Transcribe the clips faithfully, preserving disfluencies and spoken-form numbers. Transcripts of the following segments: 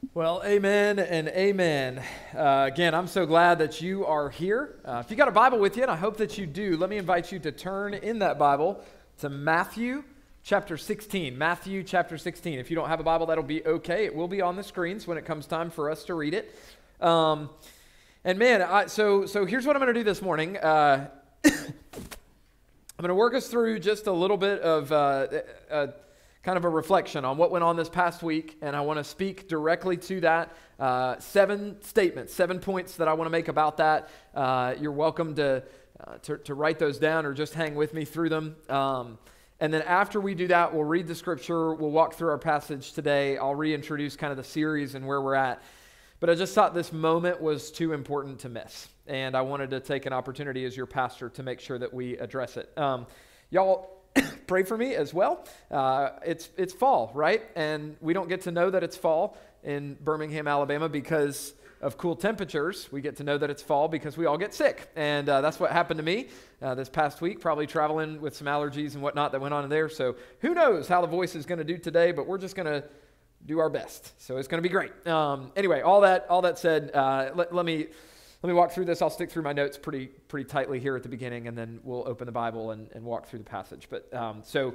Well, amen and amen. Uh, again, I'm so glad that you are here. Uh, if you got a Bible with you, and I hope that you do, let me invite you to turn in that Bible to Matthew chapter sixteen. Matthew chapter sixteen. If you don't have a Bible, that'll be okay. It will be on the screens when it comes time for us to read it. Um, and man, I, so so here's what I'm going to do this morning. Uh, I'm going to work us through just a little bit of uh, uh, kind of a reflection on what went on this past week, and I want to speak directly to that. Uh, seven statements, seven points that I want to make about that. Uh, you're welcome to, uh, to to write those down or just hang with me through them. Um, and then after we do that, we'll read the scripture. We'll walk through our passage today. I'll reintroduce kind of the series and where we're at. But I just thought this moment was too important to miss, and I wanted to take an opportunity as your pastor to make sure that we address it. Um, y'all. Pray for me as well. Uh, it's it's fall, right? And we don't get to know that it's fall in Birmingham, Alabama because of cool temperatures. We get to know that it's fall because we all get sick. And uh, that's what happened to me uh, this past week, probably traveling with some allergies and whatnot that went on in there. So who knows how the voice is going to do today, but we're just going to do our best. So it's going to be great. Um, anyway, all that all that said, uh, let, let me... Let me walk through this. I'll stick through my notes pretty pretty tightly here at the beginning, and then we'll open the Bible and, and walk through the passage. But um, so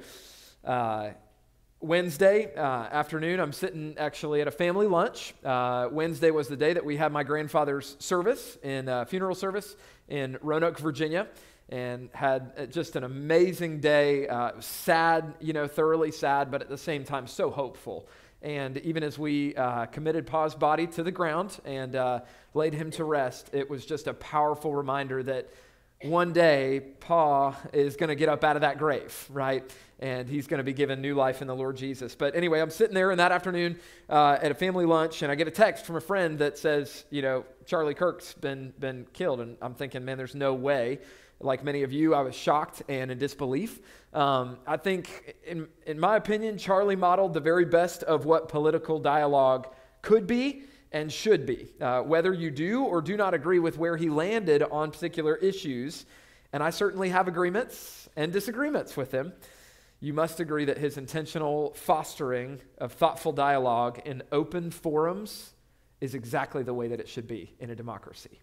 uh, Wednesday uh, afternoon, I'm sitting actually at a family lunch. Uh, Wednesday was the day that we had my grandfather's service, in uh, funeral service in Roanoke, Virginia, and had just an amazing day. Uh, it was sad, you know, thoroughly sad, but at the same time so hopeful. And even as we uh, committed Pa's body to the ground and uh, laid him to rest, it was just a powerful reminder that one day Pa is going to get up out of that grave, right? And he's going to be given new life in the Lord Jesus. But anyway, I'm sitting there in that afternoon uh, at a family lunch, and I get a text from a friend that says, you know, Charlie Kirk's been been killed. And I'm thinking, man, there's no way. Like many of you, I was shocked and in disbelief. Um, I think, in, in my opinion, Charlie modeled the very best of what political dialogue could be and should be. Uh, whether you do or do not agree with where he landed on particular issues, and I certainly have agreements and disagreements with him, you must agree that his intentional fostering of thoughtful dialogue in open forums is exactly the way that it should be in a democracy.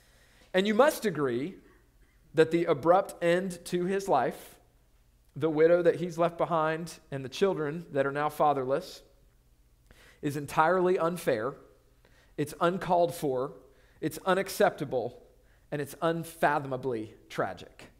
And you must agree that the abrupt end to his life, the widow that he's left behind, and the children that are now fatherless, is entirely unfair, it's uncalled for, it's unacceptable, and it's unfathomably tragic.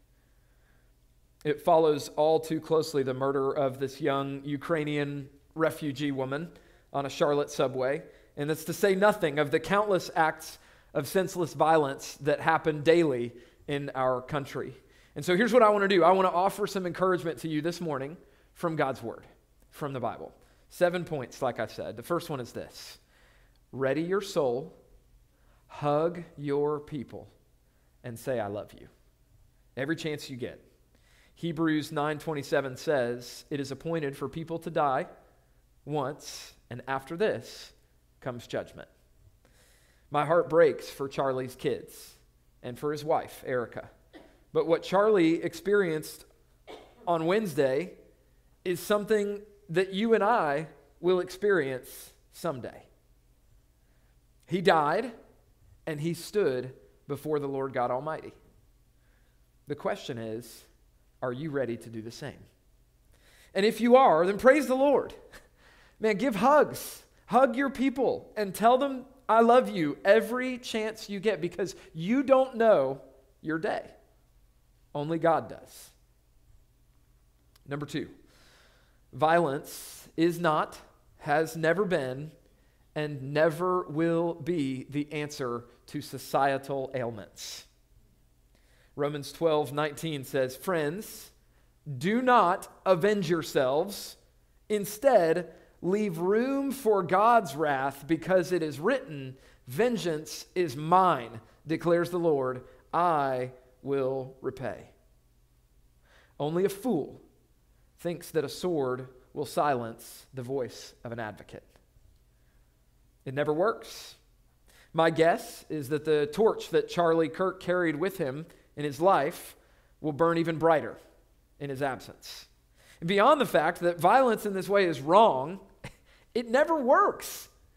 It follows all too closely the murder of this young Ukrainian refugee woman on a Charlotte subway, and it's to say nothing of the countless acts of senseless violence that happen daily in our country. And so here's what I want to do. I want to offer some encouragement to you this morning from God's Word, from the Bible. Seven points, like I said. The first one is this: ready your soul, hug your people, and say, I love you. Every chance you get. Hebrews nine twenty-seven says, it is appointed for people to die once, and after this comes judgment. My heart breaks for Charlie's kids and for his wife, Erica. But what Charlie experienced on Wednesday is something that you and I will experience someday. He died, and he stood before the Lord God Almighty. The question is, are you ready to do the same? And if you are, then praise the Lord. Man, give hugs. Hug your people and tell them, I love you every chance you get, because you don't know your day. Only God does. Number two, violence is not, has never been, and never will be the answer to societal ailments. Romans twelve nineteen says, friends, do not avenge yourselves. Instead, leave room for God's wrath, because it is written, vengeance is mine, declares the Lord, I will repay. Only a fool thinks that a sword will silence the voice of an advocate. It never works. My guess is that the torch that Charlie Kirk carried with him in his life will burn even brighter in his absence. And beyond the fact that violence in this way is wrong, it never works.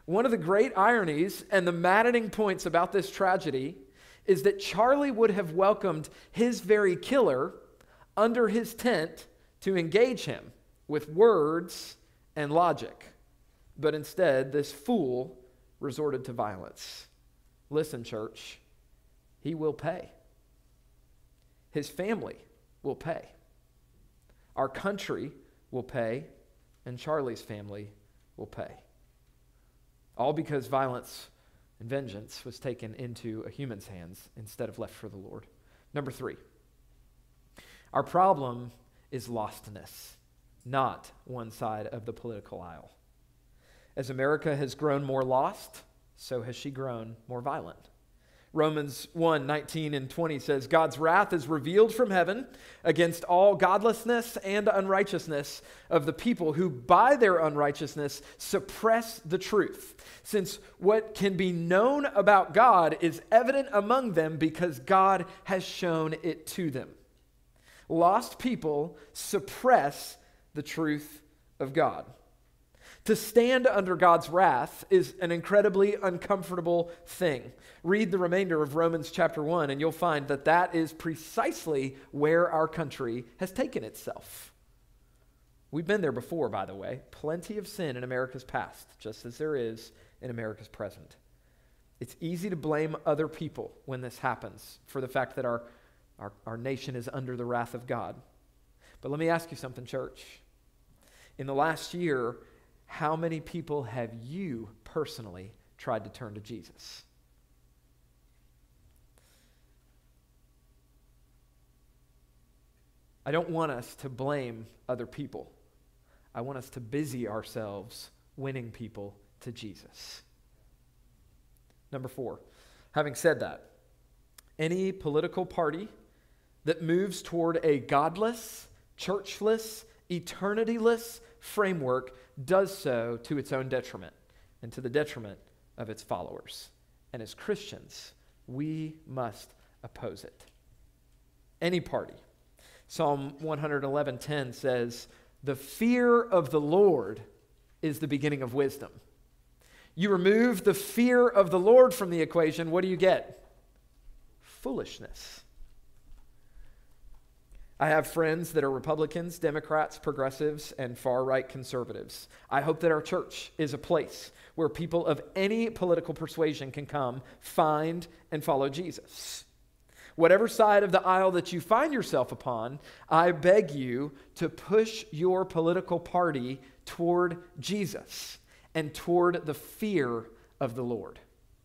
One of the great ironies and the maddening points about this tragedy is that Charlie would have welcomed his very killer under his tent to engage him with words and logic. But instead, this fool resorted to violence. Listen, church, he will pay. His family will pay. Our country will pay, and Charlie's family will pay. All because violence and vengeance was taken into a human's hands instead of left for the Lord. Number three, our problem is lostness, not one side of the political aisle. As America has grown more lost, so has she grown more violent. Romans one, nineteen and twenty says, God's wrath is revealed from heaven against all godlessness and unrighteousness of the people who by their unrighteousness suppress the truth, since what can be known about God is evident among them because God has shown it to them. Lost people suppress the truth of God. To stand under God's wrath is an incredibly uncomfortable thing. Read the remainder of Romans chapter one, and you'll find that that is precisely where our country has taken itself. We've been there before, by the way. Plenty of sin in America's past, just as there is in America's present. It's easy to blame other people when this happens for the fact that our, our, our nation is under the wrath of God. But let me ask you something, church. In the last year, how many people have you personally tried to turn to Jesus? I don't want us to blame other people. I want us to busy ourselves winning people to Jesus. Number four, having said that, any political party that moves toward a godless, churchless, eternityless framework does so to its own detriment and to the detriment of its followers. And as Christians, we must oppose it. Any party. Psalm one eleven ten says, "The fear of the Lord is the beginning of wisdom." You remove the fear of the Lord from the equation, what do you get? Foolishness. I have friends that are Republicans, Democrats, progressives, and far-right conservatives. I hope that our church is a place where people of any political persuasion can come, find, and follow Jesus. Whatever side of the aisle that you find yourself upon, I beg you to push your political party toward Jesus and toward the fear of the Lord.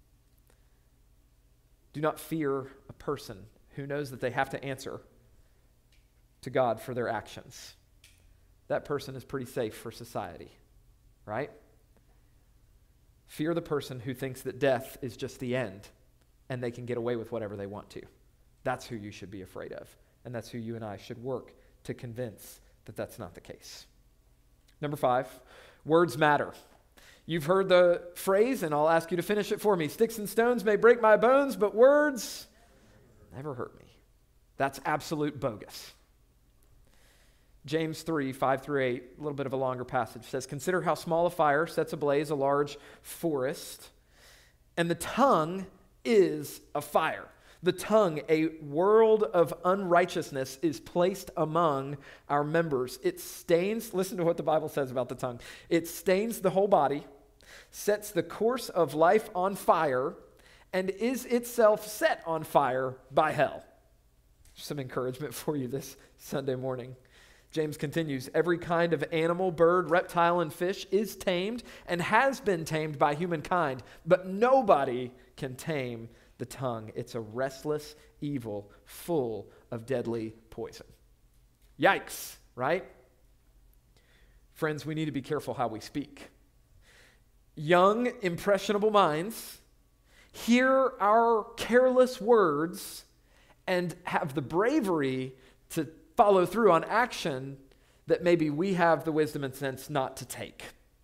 Do not fear a person who knows that they have to answer to God for their actions. That person is pretty safe for society, right? Fear the person who thinks that death is just the end and they can get away with whatever they want to. That's who you should be afraid of, and that's who you and I should work to convince that that's not the case. Number five, words matter. You've heard the phrase, and I'll ask you to finish it for me. Sticks and stones may break my bones, but words never hurt me. That's absolute bogus. James three, five through eight, a little bit of a longer passage, says, "Consider how small a fire sets ablaze a large forest, and the tongue is a fire. The tongue, a world of unrighteousness, is placed among our members. It stains," listen to what the Bible says about the tongue, "it stains the whole body, sets the course of life on fire, and is itself set on fire by hell." Some encouragement for you this Sunday morning. James continues, "Every kind of animal, bird, reptile, and fish is tamed and has been tamed by humankind, but nobody can tame the tongue. It's a restless evil full of deadly poison." Yikes, right? Friends, we need to be careful how we speak. Young, impressionable minds hear our careless words and have the bravery to follow through on action that maybe we have the wisdom and sense not to take.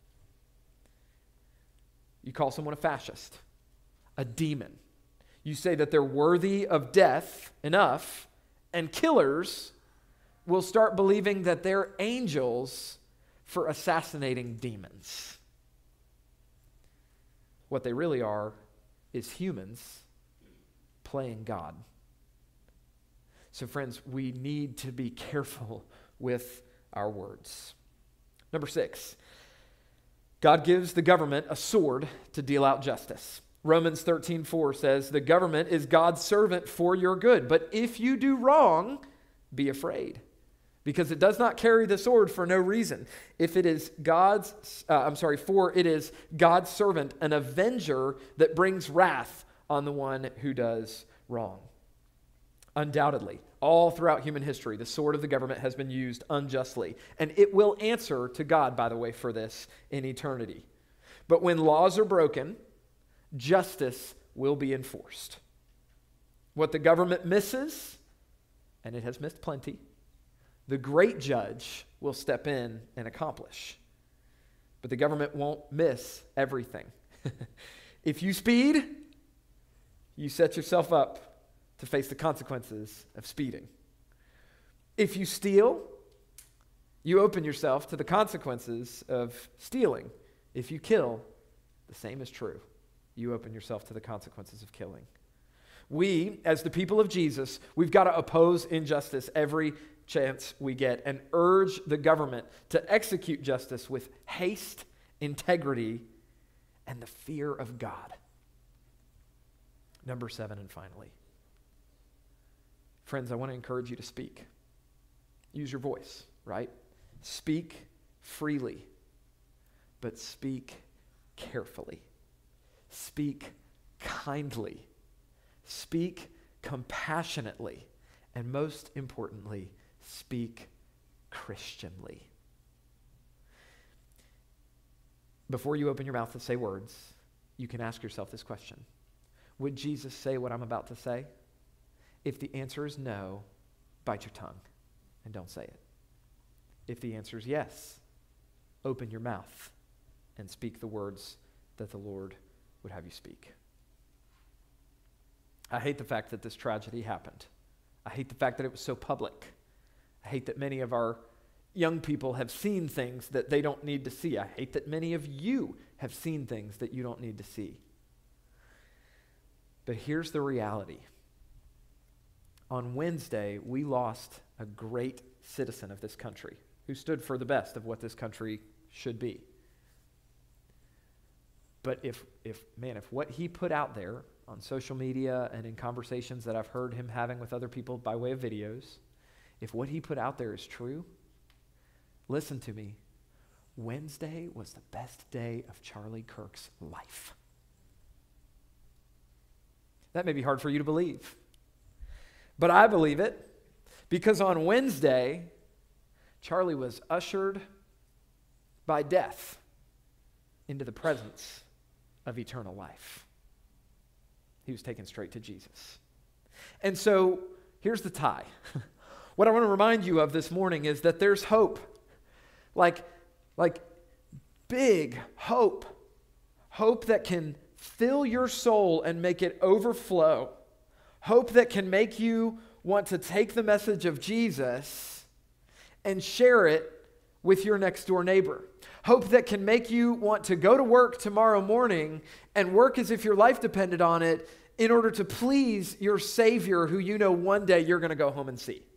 You call someone a fascist, a demon. You say that they're worthy of death enough, and killers will start believing that they're angels for assassinating demons. What they really are is humans playing God. So friends, we need to be careful with our words. Number six, God gives the government a sword to deal out justice. Romans thirteen four says, the government is God's servant for your good, but if you do wrong, be afraid, because it does not carry the sword for no reason. If it is God's, uh, I'm sorry, for it is God's servant, an avenger that brings wrath on the one who does wrong. Undoubtedly, all throughout human history, the sword of the government has been used unjustly, and it will answer to God, by the way, for this in eternity. But when laws are broken, justice will be enforced. What the government misses, and it has missed plenty, the great judge will step in and accomplish. But the government won't miss everything. If you speed, you set yourself up to face the consequences of speeding. If you steal, you open yourself to the consequences of stealing. If you kill, the same is true. You open yourself to the consequences of killing. We, as the people of Jesus, we've got to oppose injustice every chance we get and urge the government to execute justice with haste, integrity, and the fear of God. Number seven, and finally, friends, I want to encourage you to speak. Use your voice, right? Speak freely, but speak carefully. Speak kindly. Speak compassionately. And most importantly, speak Christianly. Before you open your mouth to say words, you can ask yourself this question. Would Jesus say what I'm about to say? If the answer is no, bite your tongue and don't say it. If the answer is yes, open your mouth and speak the words that the Lord would have you speak. I hate the fact that this tragedy happened. I hate the fact that it was so public. I hate that many of our young people have seen things that they don't need to see. I hate that many of you have seen things that you don't need to see. But here's the reality. On Wednesday, we lost a great citizen of this country who stood for the best of what this country should be. But if, if man, if what he put out there on social media and in conversations that I've heard him having with other people by way of videos, if what he put out there is true, listen to me, Wednesday was the best day of Charlie Kirk's life. That may be hard for you to believe, but I believe it because on Wednesday, Charlie was ushered by death into the presence of eternal life. He was taken straight to Jesus. And so here's the tie. What I want to remind you of this morning is that there's hope. Like, like big hope. Hope that can fill your soul and make it overflow. Hope that can make you want to take the message of Jesus and share it with your next door neighbor. Hope that can make you want to go to work tomorrow morning and work as if your life depended on it in order to please your Savior who you know one day you're going to go home and see.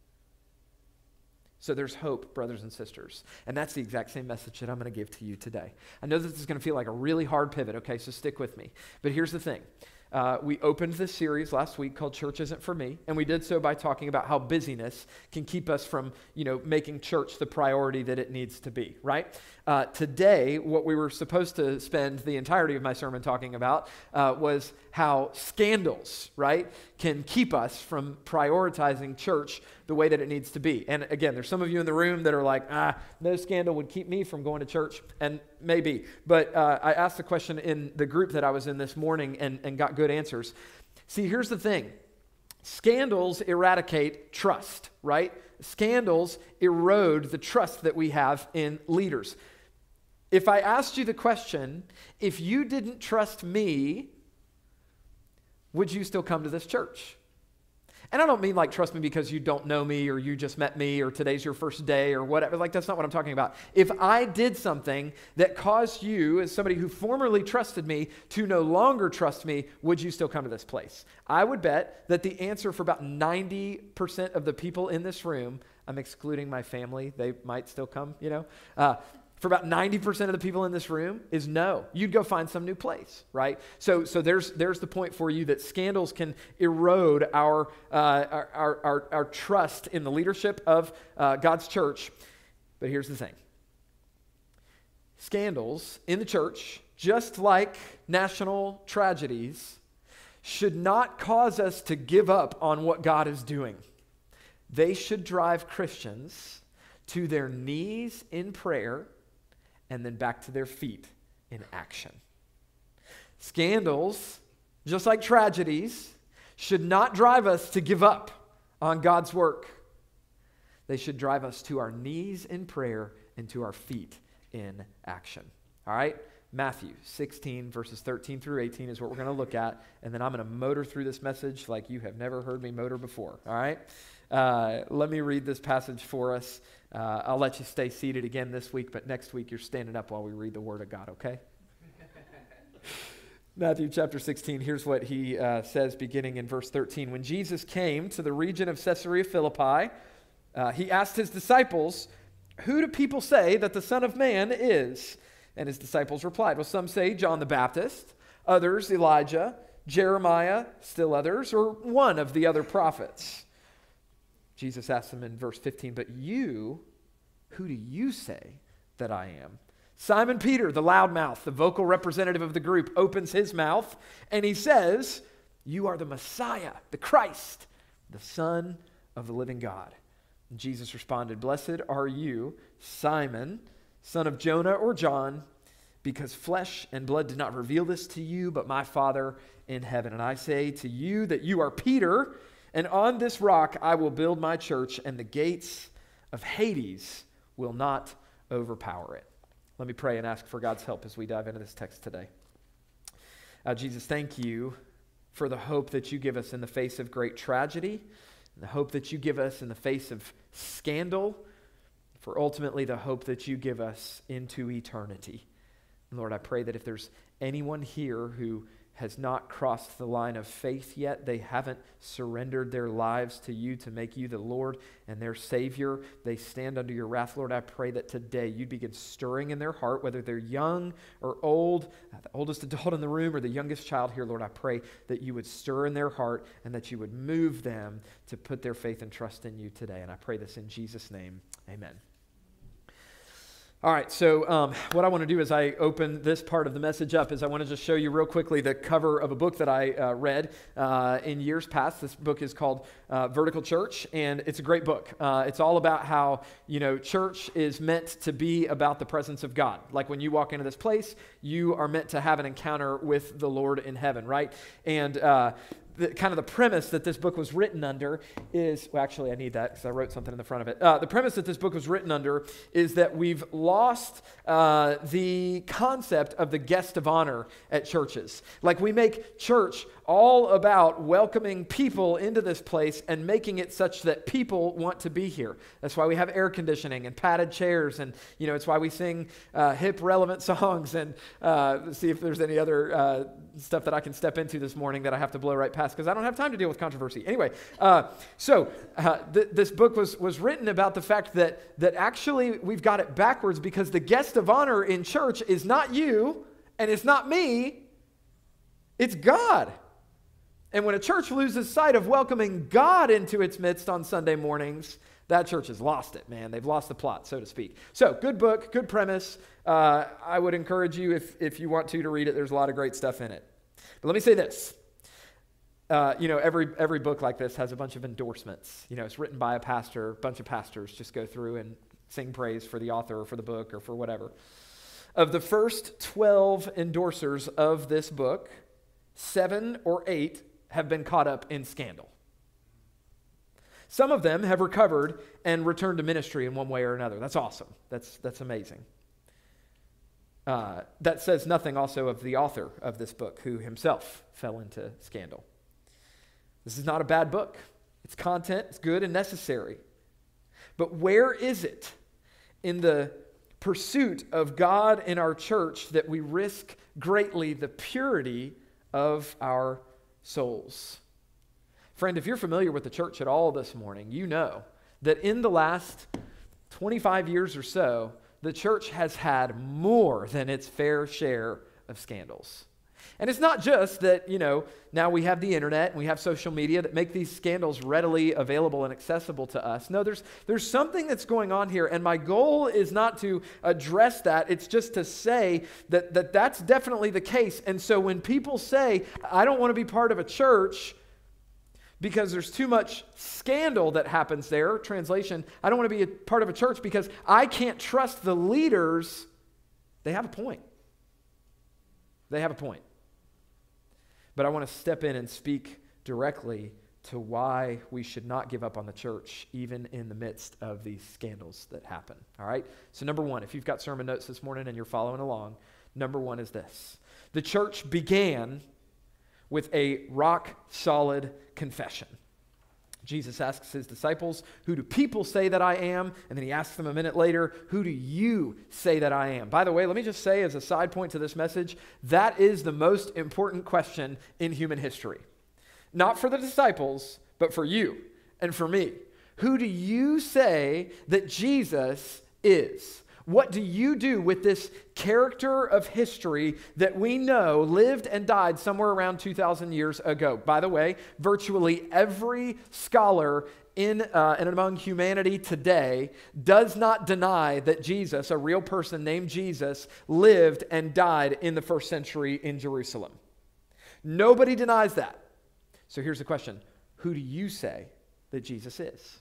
So there's hope, brothers and sisters. And that's the exact same message that I'm going to give to you today. I know that this is going to feel like a really hard pivot, okay, so stick with me. But here's the thing. Uh, we opened this series last week called Church Isn't For Me, and we did so by talking about how busyness can keep us from, you know, making church the priority that it needs to be, right? Uh, today, what we were supposed to spend the entirety of my sermon talking about uh, was how scandals, right, can keep us from prioritizing church the way that it needs to be. And again, there's some of you in the room that are like, ah, no scandal would keep me from going to church, and maybe. But uh, I asked the question in the group that I was in this morning and, and got good answers. See, here's the thing. Scandals eradicate trust, right? Scandals erode the trust that we have in leaders. If I asked you the question, if you didn't trust me, would you still come to this church? And I don't mean like trust me because you don't know me or you just met me or today's your first day or whatever. Like that's not what I'm talking about. If I did something that caused you as somebody who formerly trusted me to no longer trust me, would you still come to this place? I would bet that the answer for about ninety percent of the people in this room, I'm excluding my family, they might still come, you know, uh, for about ninety percent of the people in this room is no. You'd go find some new place, right? So so there's there's the point for you that scandals can erode our uh, our, our, our, our trust in the leadership of uh, God's church. But here's the thing. Scandals in the church, just like national tragedies, should not cause us to give up on what God is doing. They should drive Christians to their knees in prayer and then back to their feet in action. Scandals, just like tragedies, should not drive us to give up on God's work. They should drive us to our knees in prayer and to our feet in action. All right? Matthew sixteen, verses thirteen through eighteen is what we're going to look at, and then I'm going to motor through this message like you have never heard me motor before. All right? Uh, let me read this passage for us. Uh, I'll let you stay seated again this week, but next week you're standing up while we read the Word of God, okay? Matthew chapter sixteen, here's what he uh, says beginning in verse thirteen. When Jesus came to the region of Caesarea Philippi, uh, he asked his disciples, "Who do people say that the Son of Man is?" And his disciples replied, "Well, some say John the Baptist, others Elijah, Jeremiah, still others, or one of the other prophets." Jesus asked them in verse fifteen, "But you, who do you say that I am?" Simon Peter, the loudmouth, the vocal representative of the group, opens his mouth and he says, "You are the Messiah, the Christ, the Son of the living God." And Jesus responded, "Blessed are you, Simon, son of Jonah or John, because flesh and blood did not reveal this to you, but my Father in heaven. And I say to you that you are Peter, and on this rock I will build my church, and the gates of Hades will not overpower it." Let me pray and ask for God's help as we dive into this text today. Uh, Jesus, thank you for the hope that you give us in the face of great tragedy, and the hope that you give us in the face of scandal, for ultimately the hope that you give us into eternity. And Lord, I pray that if there's anyone here who has not crossed the line of faith yet, they haven't surrendered their lives to you to make you the Lord and their Savior, they stand under your wrath. Lord, I pray that today you'd begin stirring in their heart, whether they're young or old, the oldest adult in the room or the youngest child here. Lord, I pray that you would stir in their heart and that you would move them to put their faith and trust in you today. And I pray this in Jesus' name. Amen. All right, so um, what I want to do as I open this part of the message up is I want to just show you real quickly the cover of a book that I uh, read uh, in years past. This book is called uh, Vertical Church, and it's a great book. Uh, it's all about how, you know, church is meant to be about the presence of God. Like when you walk into this place, you are meant to have an encounter with the Lord in heaven, right? And uh, the, kind of the premise that this book was written under is, well, actually, I need that because I wrote something in the front of it. Uh, the premise that this book was written under is that we've lost uh, the concept of the guest of honor at churches. Like we make church all about welcoming people into this place and making it such that people want to be here. That's why we have air conditioning and padded chairs, and you know, it's why we sing uh, hip, relevant songs. And uh, see if there's any other uh, stuff that I can step into this morning that I have to blow right past because I don't have time to deal with controversy. Anyway, uh, so uh, th- this book was was written about the fact that that actually we've got it backwards because the guest of honor in church is not you and it's not me, it's God. And when a church loses sight of welcoming God into its midst on Sunday mornings, that church has lost it, man. They've lost the plot, so to speak. So, good book, good premise. Uh, I would encourage you, if, if you want to, to read it. There's a lot of great stuff in it. But let me say this. Uh, you know, every every book like this has a bunch of endorsements. You know, it's written by a pastor. A bunch of pastors just go through and sing praise for the author or for the book or for whatever. Of the first twelve endorsers of this book, seven or eight have been caught up in scandal. Some of them have recovered and returned to ministry in one way or another. That's awesome. That's that's amazing. Uh, that says nothing also of the author of this book, who himself fell into scandal. This is not a bad book. Its content is good and necessary. But where is it in the pursuit of God in our church that we risk greatly the purity of our souls? Friend, if you're familiar with the church at all this morning, you know that in the last twenty-five years or so, the church has had more than its fair share of scandals. And it's not just that, you know, now we have the internet and we have social media that make these scandals readily available and accessible to us. No, there's there's something that's going on here, and my goal is not to address that. It's just to say that, that that's definitely the case. And so when people say, I don't want to be part of a church because there's too much scandal that happens there, translation, I don't want to be a part of a church because I can't trust the leaders, they have a point. They have a point. But I want to step in and speak directly to why we should not give up on the church, even in the midst of these scandals that happen. All right? So number one, if you've got sermon notes this morning and you're following along, number one is this. The church began with a rock-solid confession. Jesus asks his disciples, who do people say that I am? And then he asks them a minute later, who do you say that I am? By the way, let me just say as a side point to this message, that is the most important question in human history. Not for the disciples, but for you and for me. Who do you say that Jesus is? What do you do with this character of history that we know lived and died somewhere around two thousand years ago? By the way, virtually every scholar in uh, and among humanity today does not deny that Jesus, a real person named Jesus, lived and died in the first century in Jerusalem. Nobody denies that. So here's the question. Who do you say that Jesus is?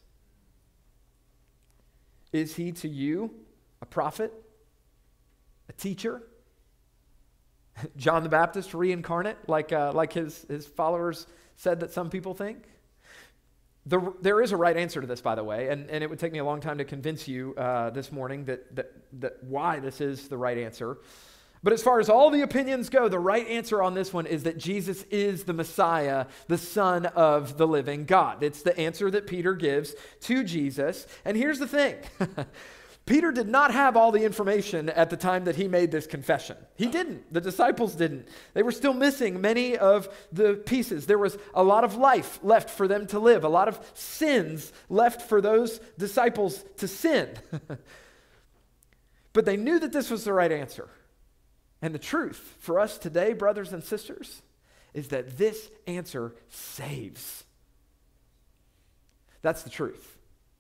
Is he to you a prophet, a teacher, John the Baptist reincarnate, like uh, like his, his followers said that some people think? The, there is a right answer to this, by the way, and, and it would take me a long time to convince you uh, this morning that, that, that why this is the right answer. But as far as all the opinions go, the right answer on this one is that Jesus is the Messiah, the Son of the living God. It's the answer that Peter gives to Jesus. And here's the thing. Peter did not have all the information at the time that he made this confession. He didn't. The disciples didn't. They were still missing many of the pieces. There was a lot of life left for them to live, a lot of sins left for those disciples to sin. But they knew that this was the right answer. And the truth for us today, brothers and sisters, is that this answer saves. That's the truth.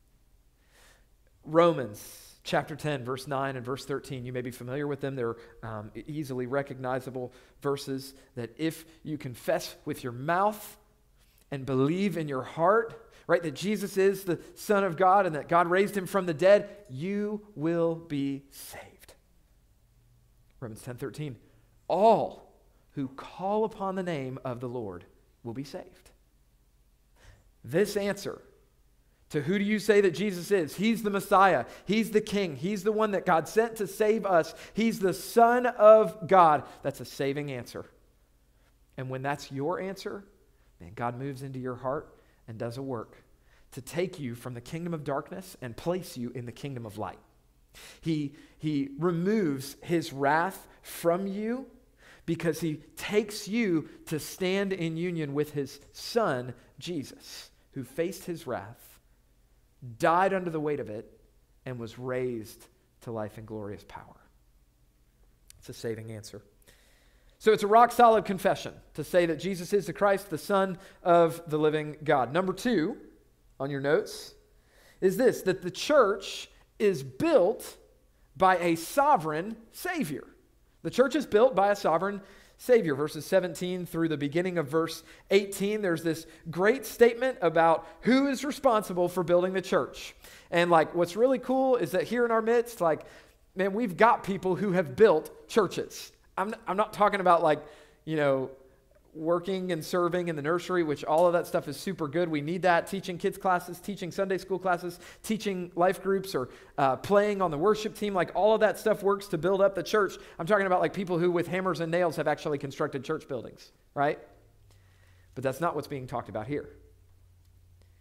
Romans chapter ten, verse nine and verse thirteen, you may be familiar with them. They're um, easily recognizable verses that if you confess with your mouth and believe in your heart, right, that Jesus is the Son of God and that God raised him from the dead, you will be saved. Romans ten thirteen, all who call upon the name of the Lord will be saved. This answer to who do you say that Jesus is? He's the Messiah. He's the King. He's the one that God sent to save us. He's the Son of God. That's a saving answer. And when that's your answer, man, God moves into your heart and does a work to take you from the kingdom of darkness and place you in the kingdom of light. He, he removes his wrath from you because he takes you to stand in union with his Son, Jesus, who faced his wrath, died under the weight of it, and was raised to life and glorious power. It's a saving answer. So it's a rock-solid confession to say that Jesus is the Christ, the Son of the living God. Number two on your notes is this, that the church is built by a sovereign Savior. The church is built by a sovereign Savior. Verses seventeen through the beginning of verse eighteen, there's this great statement about who is responsible for building the church. And like, what's really cool is that here in our midst, like, man, we've got people who have built churches. I'm not, I'm not talking about like, you know, working and serving in the nursery, which all of that stuff is super good. We need that. Teaching kids classes, teaching Sunday school classes, teaching life groups, or uh, playing on the worship team. Like all of that stuff works to build up the church. I'm talking about like people who with hammers and nails have actually constructed church buildings, right? But that's not what's being talked about here.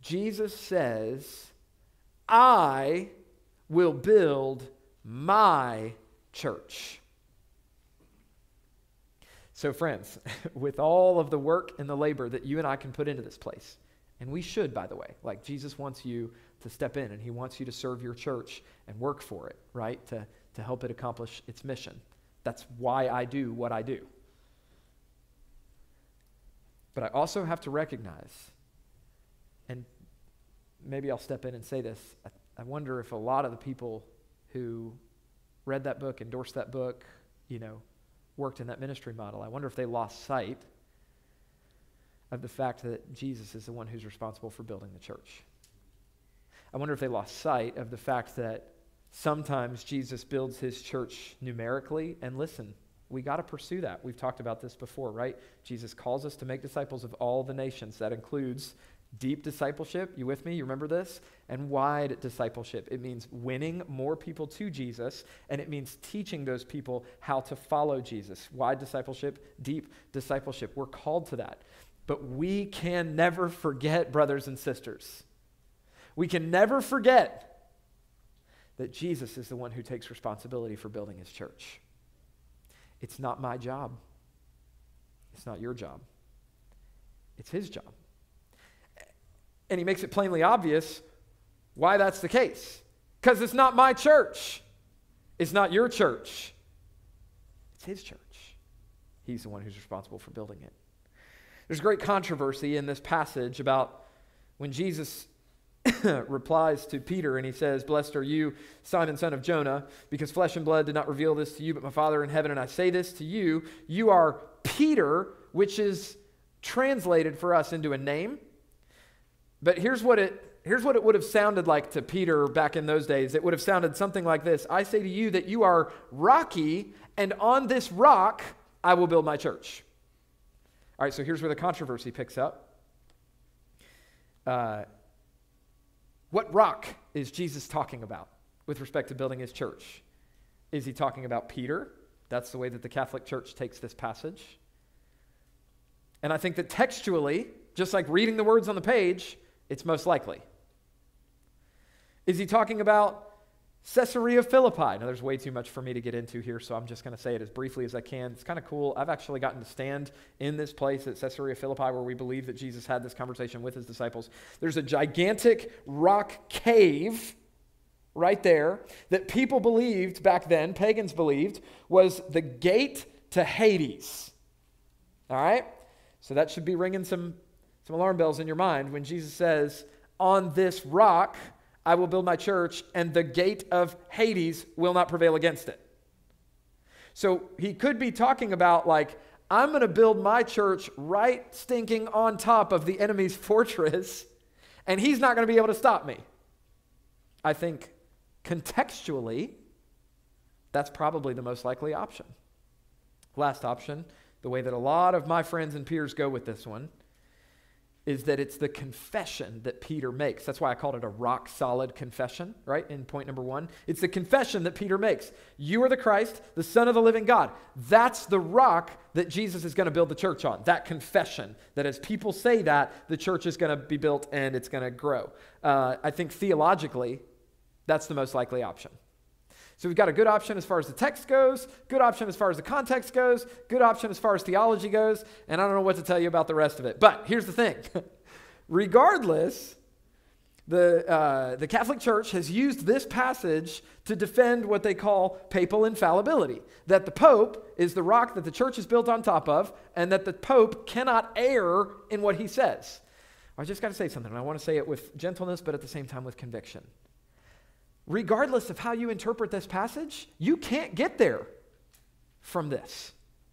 Jesus says, I will build my church. So friends, with all of the work and the labor that you and I can put into this place, and we should, by the way, like Jesus wants you to step in and he wants you to serve your church and work for it, right? To, to help it accomplish its mission. That's why I do what I do. But I also have to recognize, and maybe I'll step in and say this, I, I wonder if a lot of the people who read that book, endorsed that book, you know, worked in that ministry model, I wonder if they lost sight of the fact that Jesus is the one who's responsible for building the church. I wonder if they lost sight of the fact that sometimes Jesus builds his church numerically, and listen, we got to pursue that. We've talked about this before, right? Jesus calls us to make disciples of all the nations. That includes deep discipleship. You with me? You remember this? And wide discipleship. It means winning more people to Jesus, and it means teaching those people how to follow Jesus. Wide discipleship, deep discipleship. We're called to that. But we can never forget, brothers and sisters. We can never forget that Jesus is the one who takes responsibility for building his church. It's not my job. It's not your job. It's his job. And he makes it plainly obvious why that's the case. Because it's not my church. It's not your church. It's his church. He's the one who's responsible for building it. There's great controversy in this passage about when Jesus replies to Peter and he says, "Blessed are you, Simon, son of Jonah, because flesh and blood did not reveal this to you, but my Father in heaven. And I say this to you, you are Peter," which is translated for us into a name. But here's what it here's what it would have sounded like to Peter back in those days. It would have sounded something like this: "I say to you that you are rocky, and on this rock I will build my church." All right, so here's where the controversy picks up. Uh, what rock is Jesus talking about with respect to building his church? Is he talking about Peter? That's the way that the Catholic Church takes this passage. And I think that textually, just like reading the words on the page, it's most likely. Is he talking about Caesarea Philippi? Now, there's way too much for me to get into here, so I'm just going to say it as briefly as I can. It's kind of cool. I've actually gotten to stand in this place at Caesarea Philippi where we believe that Jesus had this conversation with his disciples. There's a gigantic rock cave right there that people believed back then, pagans believed, was the gate to Hades. All right? So that should be ringing some, some alarm bells in your mind when Jesus says, "On this rock I will build my church, and the gate of Hades will not prevail against it." So he could be talking about, like, I'm going to build my church right stinking on top of the enemy's fortress, and he's not going to be able to stop me. I think contextually, that's probably the most likely option. Last option, the way that a lot of my friends and peers go with this one, is that it's the confession that Peter makes. That's why I called it a rock-solid confession, right, in point number one. It's the confession that Peter makes. You are the Christ, the Son of the living God. That's the rock that Jesus is going to build the church on, that confession, that as people say that, the church is going to be built and it's going to grow. Uh, I think theologically, that's the most likely option. So we've got a good option as far as the text goes, good option as far as the context goes, good option as far as theology goes, and I don't know what to tell you about the rest of it. But here's the thing. Regardless, the, uh, the Catholic Church has used this passage to defend what they call papal infallibility, that the Pope is the rock that the church is built on top of, and that the Pope cannot err in what he says. I just got to say something, and I want to say it with gentleness, but at the same time with conviction. Regardless of how you interpret this passage, you can't get there from this.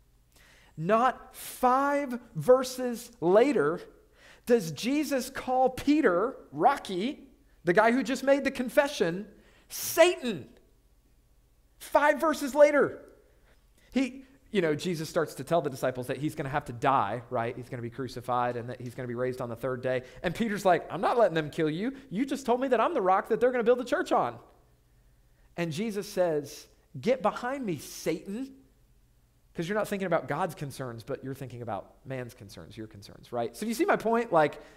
Not five verses later does Jesus call Peter, Rocky, the guy who just made the confession, Satan. Five verses later. He, you know, Jesus starts to tell the disciples that he's going to have to die, right? He's going to be crucified and that he's going to be raised on the third day. And Peter's like, I'm not letting them kill you. You just told me that I'm the rock that they're going to build the church on. And Jesus says, get behind me, Satan. Because you're not thinking about God's concerns, but you're thinking about man's concerns, your concerns, right? So do you see my point? Like,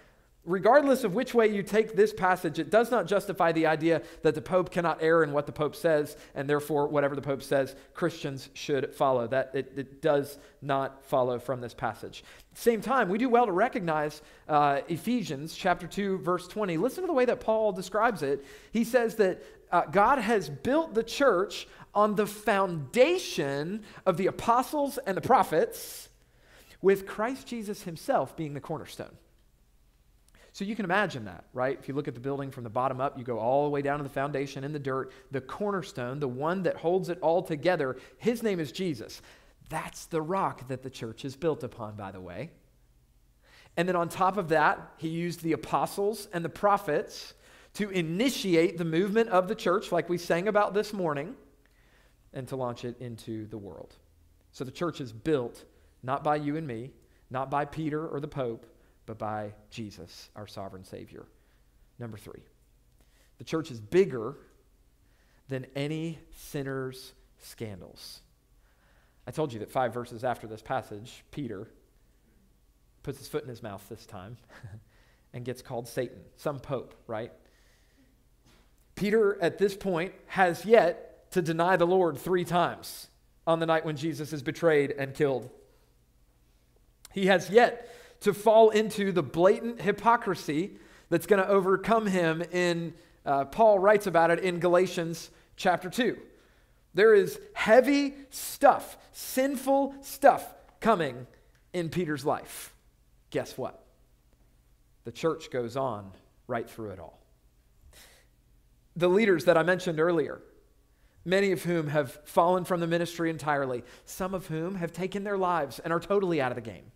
Regardless of which way you take this passage, it does not justify the idea that the Pope cannot err in what the Pope says, and therefore whatever the Pope says, Christians should follow. That it, it does not follow from this passage. At the same time, we do well to recognize uh, Ephesians chapter two, verse twenty. Listen to the way that Paul describes it. He says that uh, God has built the church on the foundation of the apostles and the prophets, with Christ Jesus himself being the cornerstone. So you can imagine that, right? If you look at the building from the bottom up, you go all the way down to the foundation in the dirt, the cornerstone, the one that holds it all together, his name is Jesus. That's the rock that the church is built upon, by the way. And then on top of that, he used the apostles and the prophets to initiate the movement of the church, like we sang about this morning, and to launch it into the world. So the church is built not by you and me, not by Peter or the Pope, but by Jesus, our sovereign Savior. Number three, the church is bigger than any sinner's scandals. I told you that five verses after this passage, Peter puts his foot in his mouth this time and gets called Satan, some pope, right? Peter, at this point, has yet to deny the Lord three times on the night when Jesus is betrayed and killed. He has yet to fall into the blatant hypocrisy that's going to overcome him in, uh, Paul writes about it in Galatians chapter two. There is heavy stuff, sinful stuff coming in Peter's life. Guess what? The church goes on right through it all. The leaders that I mentioned earlier, many of whom have fallen from the ministry entirely, some of whom have taken their lives and are totally out of the game.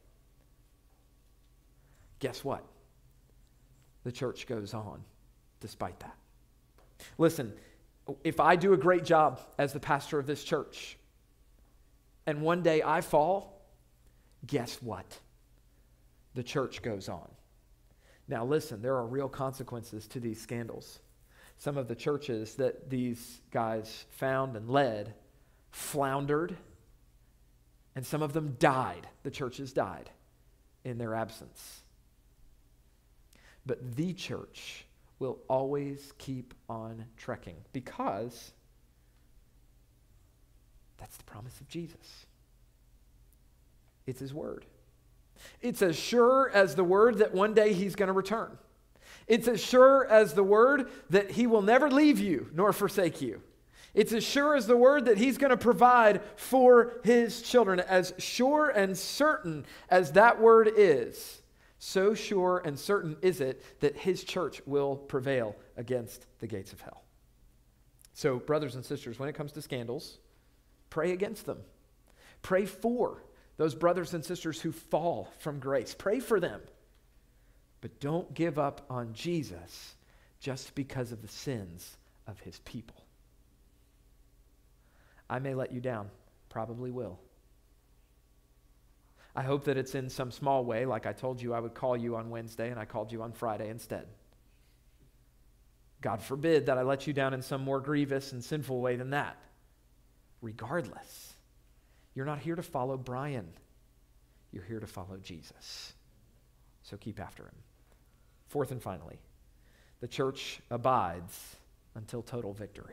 Guess what? The church goes on despite that. Listen, if I do a great job as the pastor of this church, and one day I fall, guess what? The church goes on. Now listen, there are real consequences to these scandals. Some of the churches that these guys found and led floundered, and some of them died. The churches died in their absence. But the church will always keep on trekking because that's the promise of Jesus. It's his word. It's as sure as the word that one day he's going to return. It's as sure as the word that he will never leave you nor forsake you. It's as sure as the word that he's going to provide for his children. As sure and certain as that word is, so sure and certain is it that his church will prevail against the gates of hell. So, brothers and sisters, when it comes to scandals, pray against them. Pray for those brothers and sisters who fall from grace. Pray for them. But don't give up on Jesus just because of the sins of his people. I may let you down, probably will. I hope that it's in some small way, like I told you I would call you on Wednesday and I called you on Friday instead. God forbid that I let you down in some more grievous and sinful way than that. Regardless, you're not here to follow Brian. You're here to follow Jesus. So keep after him. Fourth and finally, the church abides until total victory.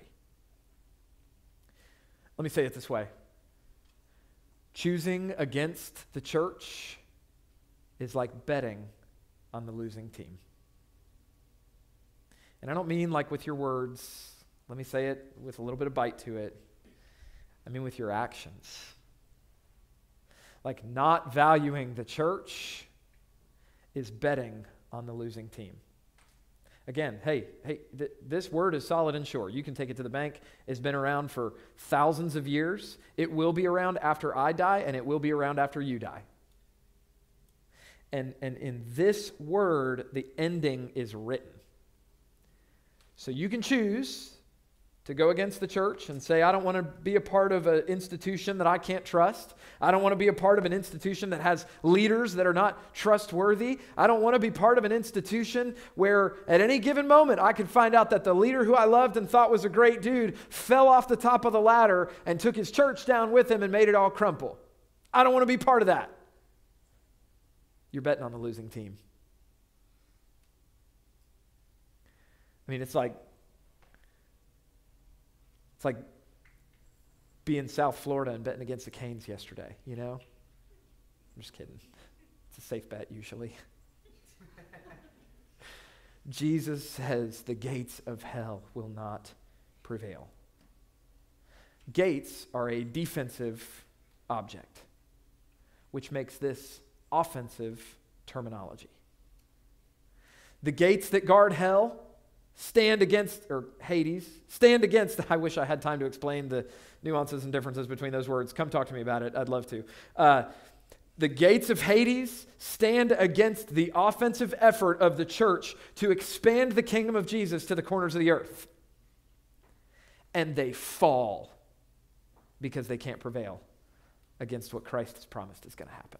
Let me say it this way. Choosing against the church is like betting on the losing team. And I don't mean like with your words. Let me say it with a little bit of bite to it. I mean with your actions. Like not valuing the church is betting on the losing team. Again, hey, hey, th- this word is solid and sure. You can take it to the bank. It's been around for thousands of years. It will be around after I die, and it will be around after you die. And, and in this word, the ending is written. So you can choose to go against the church and say, I don't want to be a part of an institution that I can't trust. I don't want to be a part of an institution that has leaders that are not trustworthy. I don't want to be part of an institution where at any given moment I could find out that the leader who I loved and thought was a great dude fell off the top of the ladder and took his church down with him and made it all crumple. I don't want to be part of that. You're betting on the losing team. I mean, it's like, it's like being South Florida and betting against the Canes yesterday, you know? I'm just kidding. It's a safe bet usually. Jesus says the gates of hell will not prevail. Gates are a defensive object, which makes this offensive terminology. The gates that guard hell stand against, or Hades, stand against, I wish I had time to explain the nuances and differences between those words. Come talk to me about it. I'd love to. Uh, the gates of Hades stand against the offensive effort of the church to expand the kingdom of Jesus to the corners of the earth. And they fall because they can't prevail against what Christ has promised is going to happen.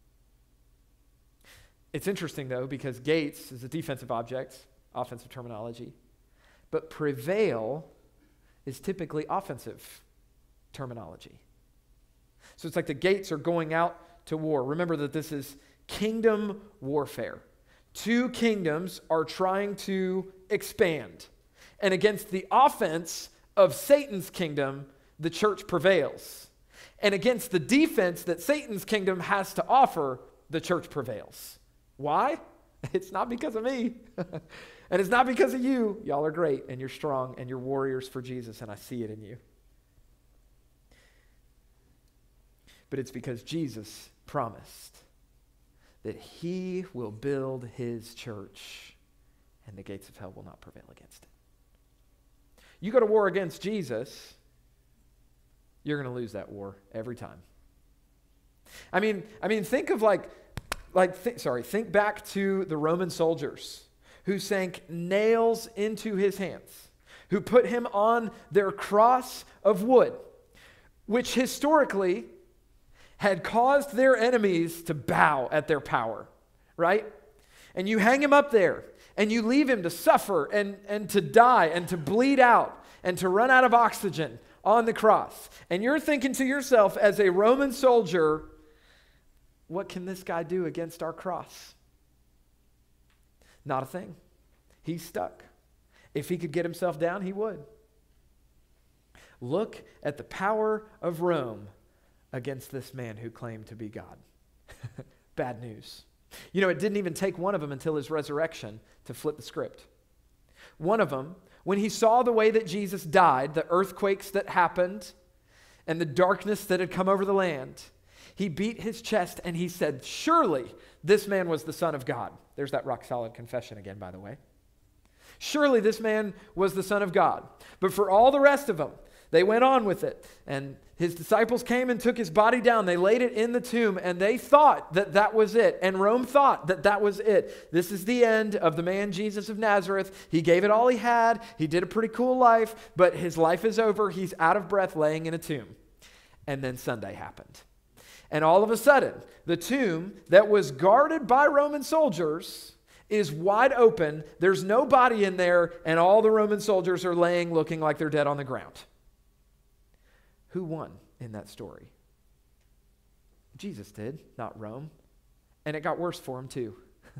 It's interesting, though, because gates is a defensive object, offensive terminology, but prevail is typically offensive terminology. So it's like the gates are going out to war. Remember that this is kingdom warfare. Two kingdoms are trying to expand. And against the offense of Satan's kingdom, the church prevails. And against the defense that Satan's kingdom has to offer, the church prevails. Why? It's not because of me. And it's not because of you. Y'all are great, and you're strong, and you're warriors for Jesus, and I see it in you. But it's because Jesus promised that he will build his church, and the gates of hell will not prevail against it. You go to war against Jesus, you're going to lose that war every time. I mean, I mean, think of like, like, th- sorry, think back to the Roman soldiers who sank nails into his hands, who put him on their cross of wood, which historically had caused their enemies to bow at their power, right? And you hang him up there, and you leave him to suffer and, and to die and to bleed out and to run out of oxygen on the cross. And you're thinking to yourself as a Roman soldier, what can this guy do against our cross? Not a thing. He's stuck. If he could get himself down, he would. Look at the power of Rome against this man who claimed to be God. Bad news. You know, it didn't even take one of them until his resurrection to flip the script. One of them, when he saw the way that Jesus died, the earthquakes that happened, and the darkness that had come over the land, he beat his chest and he said, surely this man was the Son of God. There's that rock solid confession again, by the way. Surely this man was the Son of God. But for all the rest of them, they went on with it. And his disciples came and took his body down. They laid it in the tomb, and they thought that that was it. And Rome thought that that was it. This is the end of the man Jesus of Nazareth. He gave it all he had. He did a pretty cool life, but his life is over. He's out of breath laying in a tomb. And then Sunday happened. And all of a sudden, the tomb that was guarded by Roman soldiers is wide open. There's no body in there, and all the Roman soldiers are laying looking like they're dead on the ground. Who won in that story? Jesus did, not Rome. And it got worse for him too.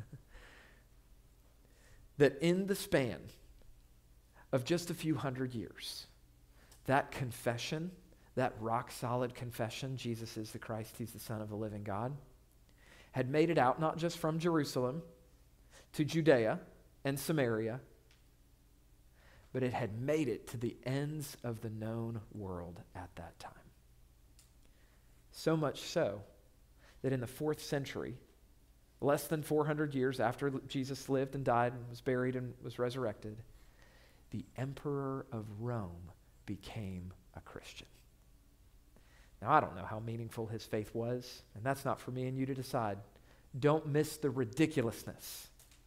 That in the span of just a few hundred years, that confession, that rock-solid confession, Jesus is the Christ, he's the Son of the living God, had made it out not just from Jerusalem to Judea and Samaria, but it had made it to the ends of the known world at that time. So much so that in the fourth century, less than four hundred years after Jesus lived and died and was buried and was resurrected, the emperor of Rome became a Christian. Now, I don't know how meaningful his faith was, and that's not for me and you to decide. Don't miss the ridiculousness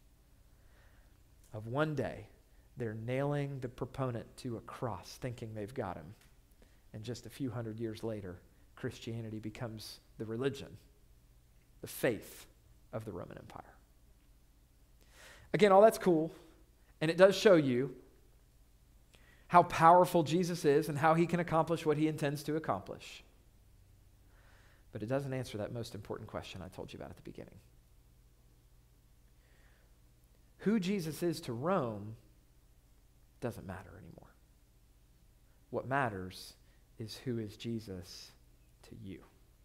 of one day they're nailing the proponent to a cross thinking they've got him. And just a few hundred years later, Christianity becomes the religion, the faith of the Roman Empire. Again, all that's cool, and it does show you how powerful Jesus is and how he can accomplish what he intends to accomplish. But it doesn't answer that most important question I told you about at the beginning. Who Jesus is to Rome doesn't matter anymore. What matters is who is Jesus to you.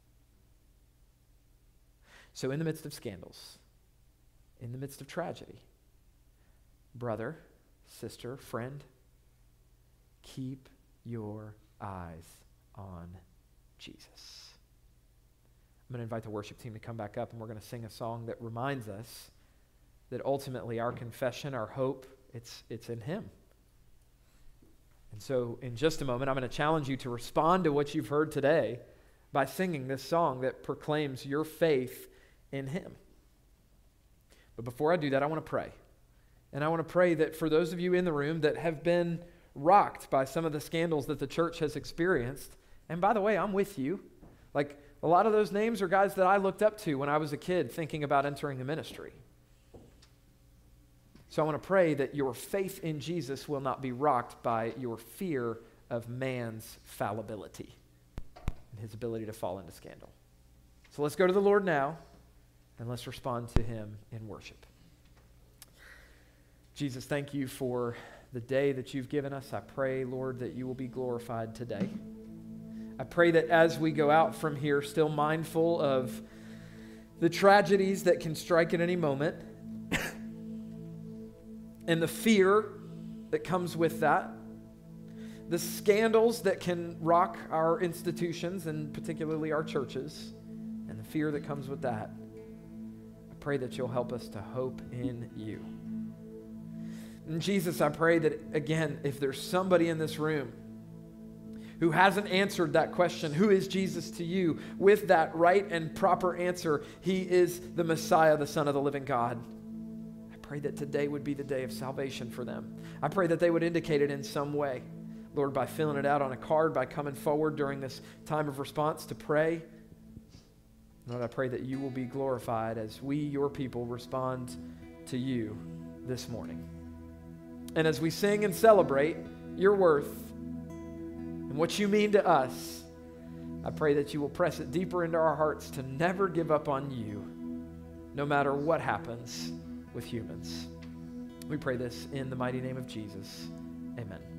So in the midst of scandals, in the midst of tragedy, brother, sister, friend, keep your eyes on Jesus. I'm going to invite the worship team to come back up, and we're going to sing a song that reminds us that ultimately our confession, our hope, it's, it's in him. And so in just a moment, I'm going to challenge you to respond to what you've heard today by singing this song that proclaims your faith in him. But before I do that, I want to pray. And I want to pray that for those of you in the room that have been rocked by some of the scandals that the church has experienced, and by the way, I'm with you. Like, a lot of those names are guys that I looked up to when I was a kid thinking about entering the ministry. So I want to pray that your faith in Jesus will not be rocked by your fear of man's fallibility and his ability to fall into scandal. So let's go to the Lord now, and let's respond to him in worship. Jesus, thank you for the day that you've given us. I pray, Lord, that you will be glorified today. I pray that as we go out from here, still mindful of the tragedies that can strike at any moment and the fear that comes with that, the scandals that can rock our institutions and particularly our churches, and the fear that comes with that, I pray that you'll help us to hope in you. And Jesus, I pray that, again, if there's somebody in this room who hasn't answered that question, who is Jesus to you, with that right and proper answer, he is the Messiah, the Son of the living God. I pray that today would be the day of salvation for them. I pray that they would indicate it in some way. Lord, by filling it out on a card, by coming forward during this time of response to pray. Lord, I pray that you will be glorified as we, your people, respond to you this morning. And as we sing and celebrate your worth and what you mean to us, I pray that you will press it deeper into our hearts to never give up on you, no matter what happens with humans. We pray this in the mighty name of Jesus. Amen.